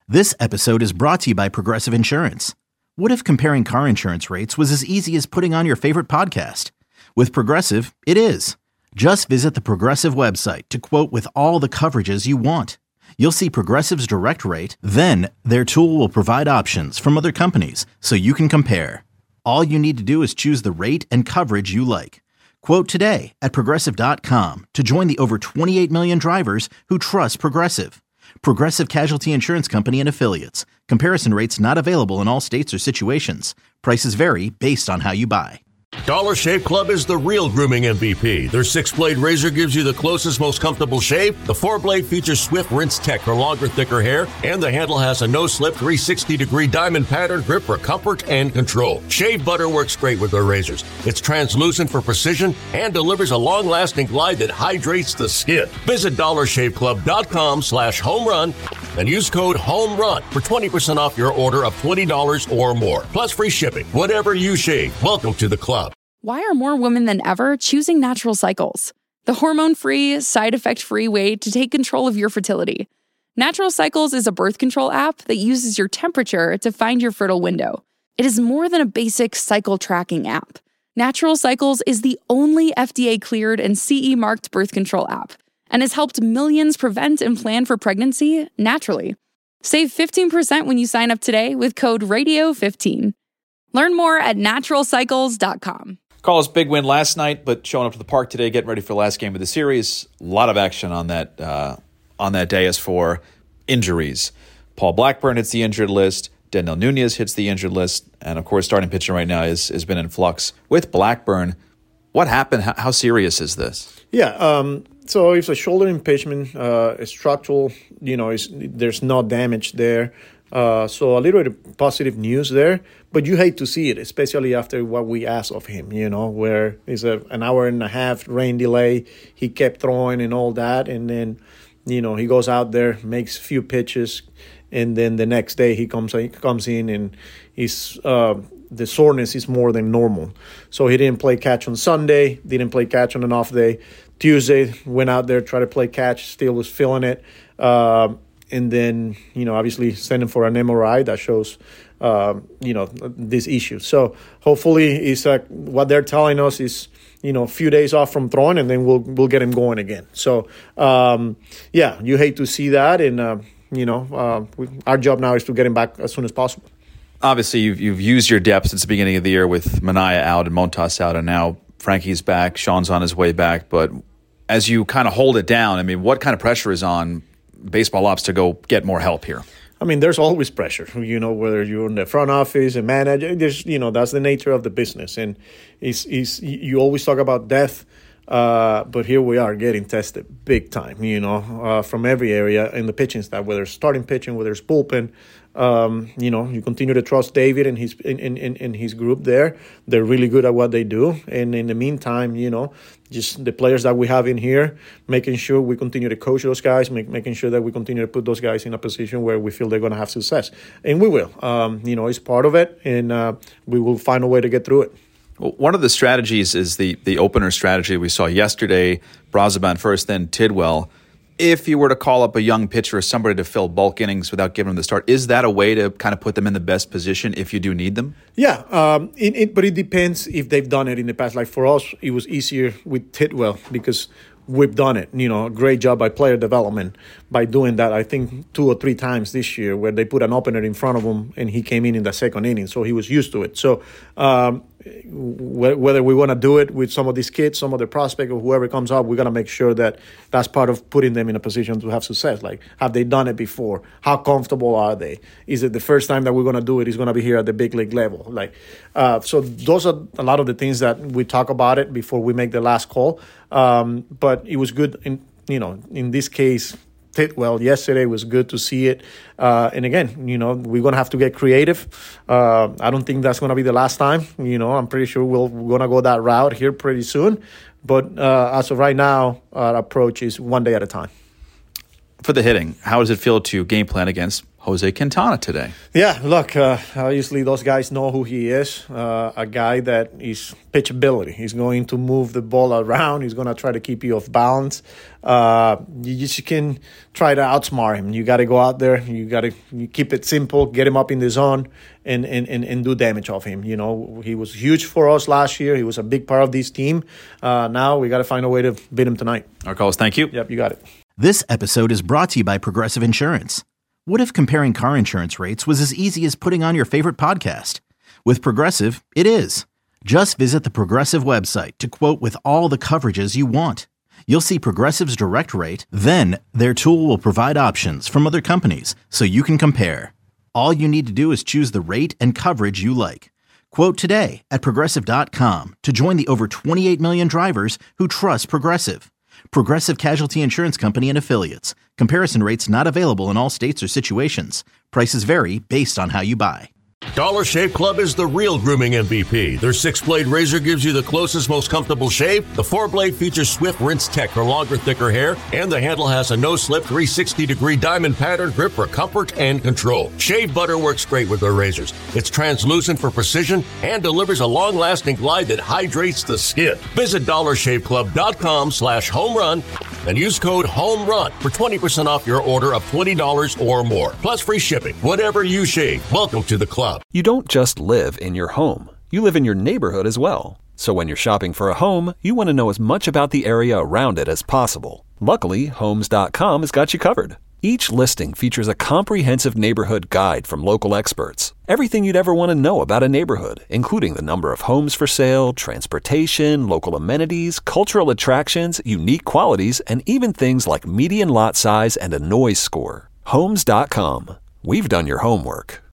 This episode is brought to you by Progressive Insurance. What if comparing car insurance rates was as easy as putting on your favorite podcast? With Progressive, it is. Just visit the Progressive website to quote with all the coverages you want. You'll see Progressive's direct rate, then their tool will provide options from other companies so you can compare. All you need to do is choose the rate and coverage you like. Quote today at Progressive.com to join the over 28 million drivers who trust Progressive. Progressive Casualty Insurance Company and Affiliates. Comparison rates not available in all states or situations. Prices vary based on how you buy. Dollar Shave Club is the real grooming MVP. Their 6-blade razor gives you the closest, most comfortable shave. The 4-blade features swift rinse tech for longer, thicker hair. And the handle has a no-slip 360-degree diamond pattern grip for comfort and control. Shave butter works great with their razors. It's translucent for precision and delivers a long-lasting glide that hydrates the skin. Visit DollarShaveClub.com/homerun and use code HOMERUN for 20% off your order of $20 or more. Plus free shipping. Whatever you shave, welcome to the club. Why are more women than ever choosing Natural Cycles? The hormone-free, side-effect-free way to take control of your fertility. Natural Cycles is a birth control app that uses your temperature to find your fertile window. It is more than a basic cycle tracking app. Natural Cycles is the only FDA-cleared and CE-marked birth control app and has helped millions prevent and plan for pregnancy naturally. Save 15% when you sign up today with code RADIO15. Learn more at naturalcycles.com. Carlos, big win last night, but showing up to the park today, getting ready for the last game of the series. A lot of action on that day as for injuries. Paul Blackburn hits the injured list. Daniel Nunez hits the injured list. And, of course, starting pitching right now has been in flux. With Blackburn, what happened? How serious is this? Yeah, so it's a shoulder impingement, it's structural, there's no damage there. So a little bit of positive news there, but you hate to see it, especially after what we asked of him, where it's an hour and a half rain delay. He kept throwing and all that. And then, he goes out there, makes a few pitches. And then the next day he comes in and he's, the soreness is more than normal. So he didn't play catch on Sunday, didn't play catch on an off day. Tuesday, went out there, tried to play catch, still was feeling it. And then, obviously sending for an MRI that shows, this issue. So hopefully it's what they're telling us is, a few days off from throwing, and then we'll get him going again. So, you hate to see that. And, our job now is to get him back as soon as possible. Obviously, you've used your depth since the beginning of the year with Manaea out and Montas out, and now Frankie's back, Sean's on his way back. But as you kind of hold it down, what kind of pressure is on baseball ops to go get more help here? There's always pressure, whether you're in the front office and manager, there's, that's the nature of the business. And you always talk about depth, but here we are getting tested big time, from every area in the pitching staff, whether it's starting pitching, whether it's bullpen. You continue to trust David and his group there. They're really good at what they do. And in the meantime, just the players that we have in here, making sure we continue to coach those guys, making sure that we continue to put those guys in a position where we feel they're going to have success. And we will. It's part of it, and we will find a way to get through it. Well, one of the strategies is the opener strategy we saw yesterday, Brazoban first, then Tidwell. If you were to call up a young pitcher or somebody to fill bulk innings without giving them the start, is that a way to kind of put them in the best position if you do need them? Yeah, but it depends if they've done it in the past. Like for us, it was easier with Tidwell because we've done it. A great job by player development by doing that. I think 2 or 3 times this year where they put an opener in front of him and he came in the second inning, so he was used to it. So whether we want to do it with some of these kids, some of the prospect or whoever comes up, we're going to make sure that that's part of putting them in a position to have success. Like, have they done it before? How comfortable are they? Is it the first time that we're going to do it? Is going to be here at the big league level? So those are a lot of the things that we talk about it before we make the last call. But it was good in this case. Tidwell yesterday was good to see it. And again, we're going to have to get creative. I don't think that's going to be the last time. I'm pretty sure we're going to go that route here pretty soon. But as of right now, our approach is one day at a time. For the hitting, how does it feel to game plan against Jose Quintana today. Yeah, look, obviously those guys know who he is, a guy that is pitchability. He's going to move the ball around. He's going to try to keep you off balance. You just can try to outsmart him. You got to go out there. You got to keep it simple, get him up in the zone, and do damage off him. You know, he was huge for us last year. He was a big part of this team. Now we got to find a way to beat him tonight. All right, Carlos, thank you. Yep, you got it. This episode is brought to you by Progressive Insurance. What if comparing car insurance rates was as easy as putting on your favorite podcast? With Progressive, it is. Just visit the Progressive website to quote with all the coverages you want. You'll see Progressive's direct rate, then their tool will provide options from other companies so you can compare. All you need to do is choose the rate and coverage you like. Quote today at Progressive.com to join the over 28 million drivers who trust Progressive. Progressive Casualty Insurance Company and Affiliates. Comparison rates not available in all states or situations. Prices vary based on how you buy. Dollar Shave Club is the real grooming MVP. Their 6-blade razor gives you the closest, most comfortable shave. The 4-blade features Swift Rinse Tech for longer, thicker hair, and the handle has a no-slip 360-degree diamond pattern grip for comfort and control. Shave butter works great with their razors. It's translucent for precision and delivers a long-lasting glide that hydrates the skin. Visit DollarShaveClub.com/homerun and use code HOMERUN for 20% off your order of $20 or more. Plus free shipping. Whatever you shave, welcome to the club. You don't just live in your home. You live in your neighborhood as well. So when you're shopping for a home, you want to know as much about the area around it as possible. Luckily, Homes.com has got you covered. Each listing features a comprehensive neighborhood guide from local experts. Everything you'd ever want to know about a neighborhood, including the number of homes for sale, transportation, local amenities, cultural attractions, unique qualities, and even things like median lot size and a noise score. Homes.com. We've done your homework.